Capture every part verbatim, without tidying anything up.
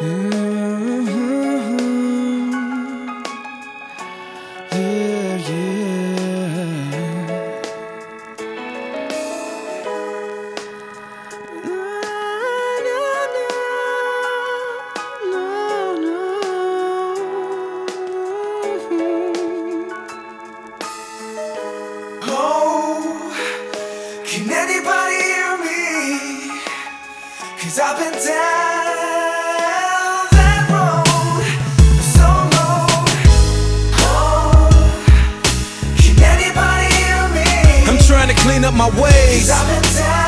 Mm-hmm. Yeah, yeah. No, no, no, no. Oh, can anybody hear me? 'Cause I've been down that road for so long. Oh, can anybody hear me? I'm trying to clean up my ways. 'Cause I've been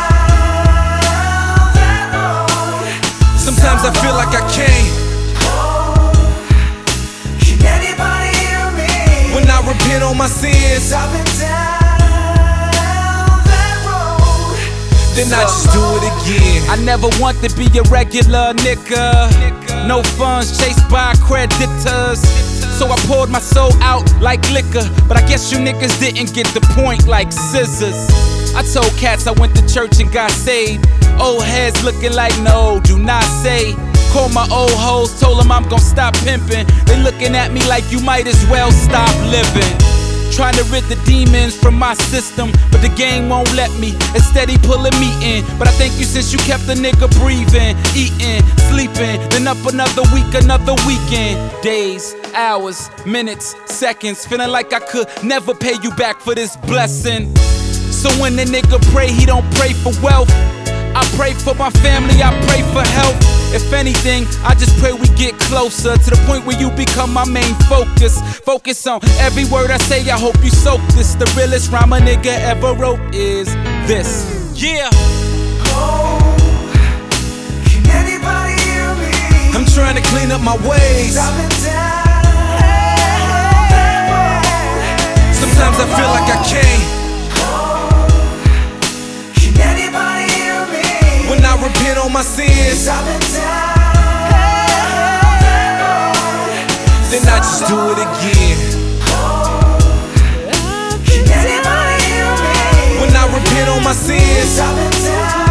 down that road. Sometimes I feel like I can't. Oh, can anybody hear me? When I repent on my sins, 'Cause I've been down that road. then I just do it again. I never want to be a regular nigga. No funds chased by creditors. So I poured my soul out like liquor. But I guess you niggas didn't get the point like scissors. I told cats I went to church and got saved. Old heads looking like no, do not say. Called my old hoes, told them I'm gon' stop pimping. They looking at me like you might as well stop living. Trying to rid the demons from my system, but the game won't let me. It's steady pulling me in. But I thank you since you kept the nigga breathing, eating, sleeping. Then up another week, another weekend. Days, hours, minutes, seconds. Feeling like I could never pay you back for this blessing. So when the nigga pray, he don't pray for wealth. I pray for my family, I pray for health. If anything, I just pray we get closer to the point where you become my main focus. Focus on every word I say, I hope you soak this. The realest rhyme a nigga ever wrote is this. Yeah. Oh, can anybody hear me? I'm trying to clean up my ways. 'Cause I've been down that road. Sometimes I feel like I can't. Can anybody hear me? When I repent on my sins, 'Cause I've been down that road. then I just do it again. Can anybody hear me? When I repent on my sins, 'Cause I've been down